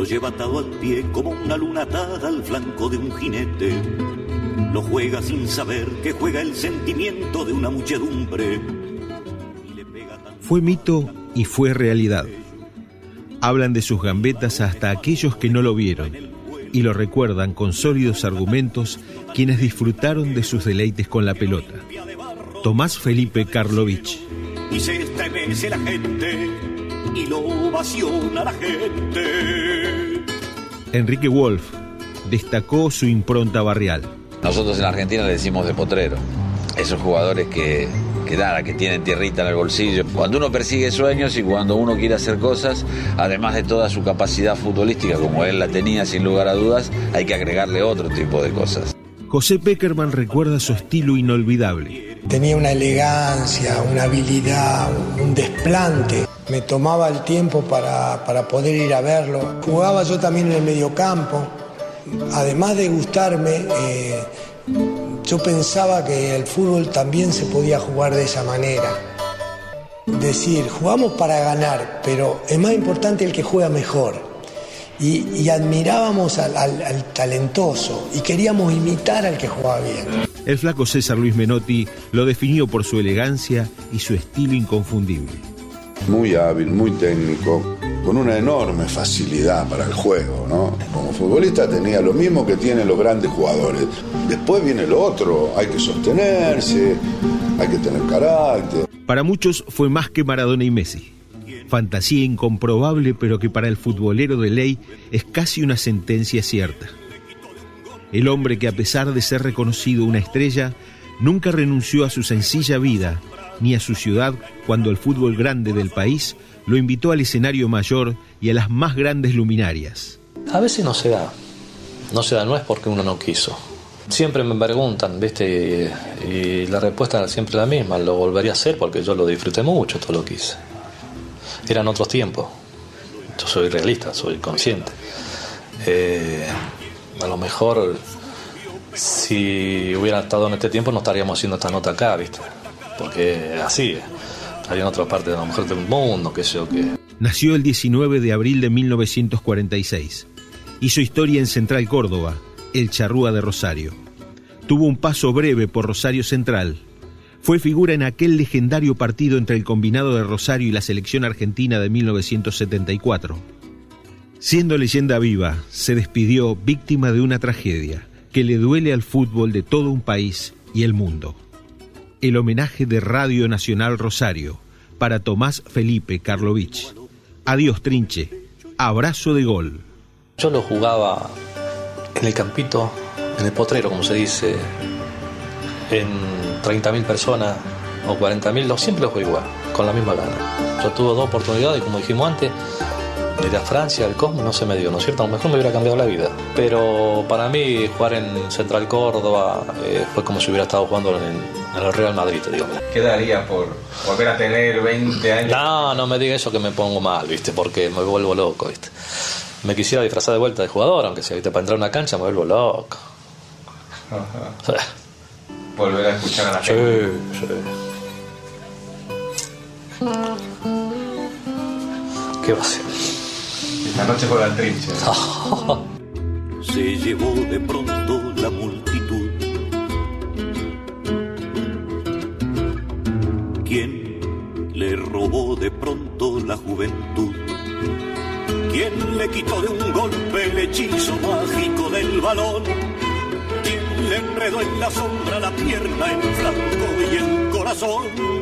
lo lleva atado al pie como una luna atada al flanco de un jinete. Lo juega sin saber que juega el sentimiento de una muchedumbre. Fue mito y fue realidad. Hablan de sus gambetas hasta aquellos que no lo vieron y lo recuerdan con sólidos argumentos quienes disfrutaron de sus deleites con la pelota. Tomás Felipe Karlovich. Y se estremece la gente y lo ovaciona la gente. Enrique Wolf destacó su impronta barrial. Nosotros en Argentina le decimos de potrero. Esos jugadores que tienen tierrita en el bolsillo. Cuando uno persigue sueños y cuando uno quiere hacer cosas, además de toda su capacidad futbolística, como él la tenía sin lugar a dudas, hay que agregarle otro tipo de cosas. José Pekerman recuerda su estilo inolvidable. Tenía una elegancia, una habilidad, un desplante. Me tomaba el tiempo para poder ir a verlo. Jugaba yo también en el mediocampo. Además de gustarme, yo pensaba que el fútbol también se podía jugar de esa manera. Decir, jugamos para ganar, pero es más importante el que juega mejor. Y admirábamos al talentoso y queríamos imitar al que jugaba bien. El flaco César Luis Menotti lo definió por su elegancia y su estilo inconfundible. Muy hábil, muy técnico, con una enorme facilidad para el juego, ¿no? Como futbolista tenía lo mismo que tienen los grandes jugadores. Después viene lo otro, hay que sostenerse, hay que tener carácter. Para muchos fue más que Maradona y Messi. Fantasía incomprobable, pero que para el futbolero de ley es casi una sentencia cierta. El hombre que, a pesar de ser reconocido una estrella, nunca renunció a su sencilla vida ni a su ciudad cuando el fútbol grande del país lo invitó al escenario mayor y a las más grandes luminarias. A veces no se da, no es porque uno no quiso. Siempre me preguntan, ¿viste? Y la respuesta es siempre la misma, lo volvería a hacer porque yo lo disfruté mucho, todo lo que hice. Eran otros tiempos, yo soy realista, soy consciente. A lo mejor si hubiera estado en este tiempo no estaríamos haciendo esta nota acá, ¿viste? Porque así, estaría en otra parte de la mujer del mundo, qué sé yo qué. Nació el 19 de abril de 1946. Hizo historia en Central Córdoba, el Charrúa de Rosario. Tuvo un paso breve por Rosario Central. Fue figura en aquel legendario partido entre el combinado de Rosario y la selección argentina de 1974. Siendo leyenda viva, se despidió víctima de una tragedia que le duele al fútbol de todo un país y el mundo. El homenaje de Radio Nacional Rosario para Tomás Felipe Karlovich. Adiós, Trinche. Abrazo de gol. Yo lo jugaba en el campito, en el potrero, como se dice, en 30.000 personas o 40.000, siempre lo jugué igual, con la misma gana. Yo tuve 2 oportunidades, como dijimos antes, de ir a Francia, al Cosmo, no se me dio, ¿no es cierto? A lo mejor me hubiera cambiado la vida. Pero para mí, jugar en Central Córdoba fue como si hubiera estado jugando en el Real Madrid, te digo. ¿Qué daría por volver a tener 20 años? No me diga eso que me pongo mal, ¿viste? Porque me vuelvo loco, ¿viste? Me quisiera disfrazar de vuelta de jugador, aunque sea, ¿viste? Para entrar a una cancha me vuelvo loco. Ajá. Volver a escuchar a la gente. Sí. ¿Qué va a ser? Esta noche juega el Trinche. Se llevó de pronto la multitud. ¿Quién le robó de pronto la juventud? ¿Quién le quitó de un golpe el hechizo mágico del balón? ¿Quién le enredó en la sombra la pierna, el flanco y el corazón?